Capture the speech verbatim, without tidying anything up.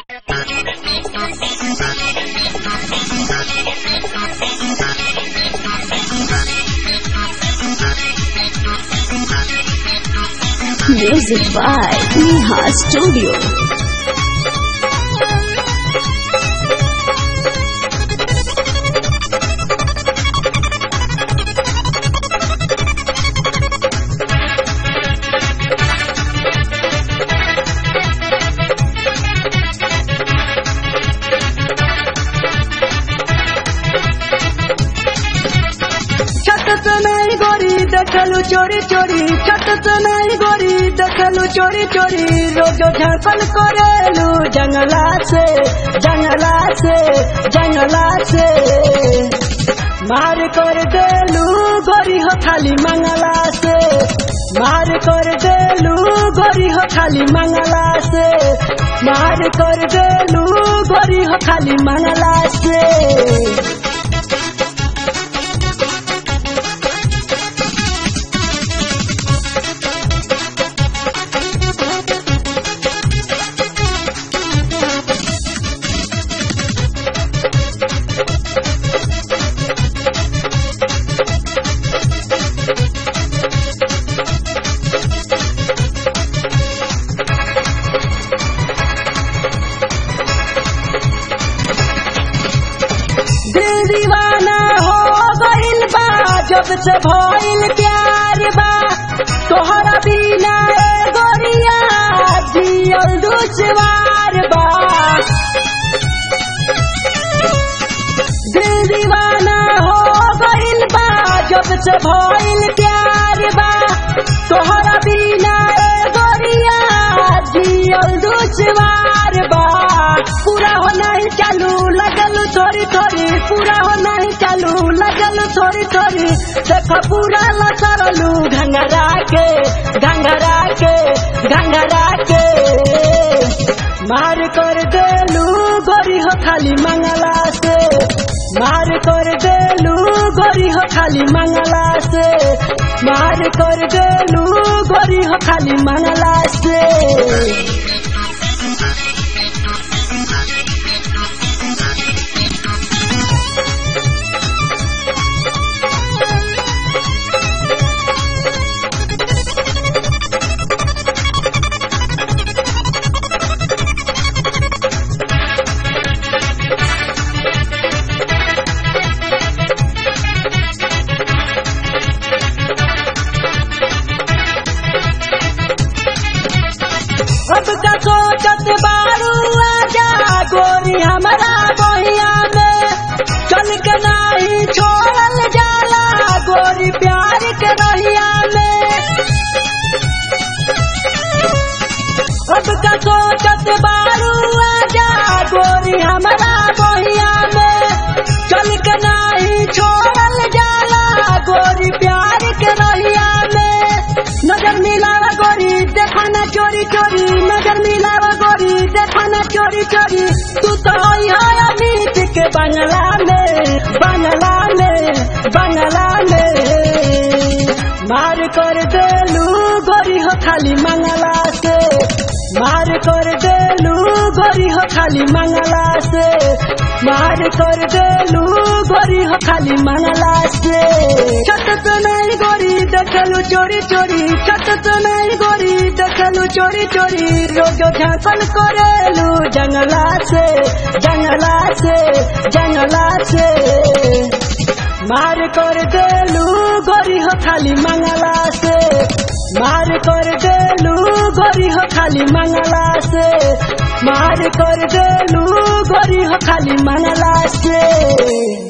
Music by Neha Studio. देखलू चोरी चोरी छत नहीं गोरी देखलू चोरी चोरी रोजो झांकल करेलू जंगला से जंगला से जंगला से मार कर देलू गोरी हो खाली मंगला से मार कर देलू गोरी हो खाली मंगला से मार कर देलू गोरी हो खाली मंगला से। दीवाना हो गइल बा जब से भइल प्यार बा तोहरा बिना ए गोरिया जियल दुश्वार बा। दिल दीवाना हो गइल बा जब से भइल प्यार बा तोहरा बिना ए गोरिया जियल दुश्वार बा। पूरा हो नहीं चालू लगल थोड़ी थोड़ी पूरा हो नहीं चालू लगल थोड़ी थोड़ी देख पूरा लसरलू घंघरा के घंघरा के घंघरा के मार कर देलू गोरी हो खाली मंगला से मार कर देलू गोरी हो खाली मंगला से मार कर देलू गोरी हो खाली मंगला से। अब का सोचत बारू आजा गोरी हमारा बहिया में चल के नहीं छोड़ल जाला गोरी प्यार के रहिया में। अब का सोचत बारू आजा गोरी हमारा बहिया में चल के नहीं छोड़ल जाला गोरी प्यार के रहिया में। नजर मिलावा गोरी देखाना चोरी चोरी नजर मिलावा गोरी देखाना चोरी चोरी तू तो अमित के बंगला में बंगला में बंगला में मार कर देलू गोरी हो खाली मंगला से मार कर देलू गोरी हो खाली मंगला से मार कर देलू गोरी हो खाली मंगला से। छत पे नहीं गोरी देखलू चोरी चोरी छत पे नहीं गोरी देखलू चोरी चोरी रोजो झांकल करेलू जंगला से जंगला से जंगला से मार कर देलू गोरी हो खाली मंगला से मार कर देलू गोरी हो खाली मंगला से मार कर देलू गोरी हो खाली मंगला से।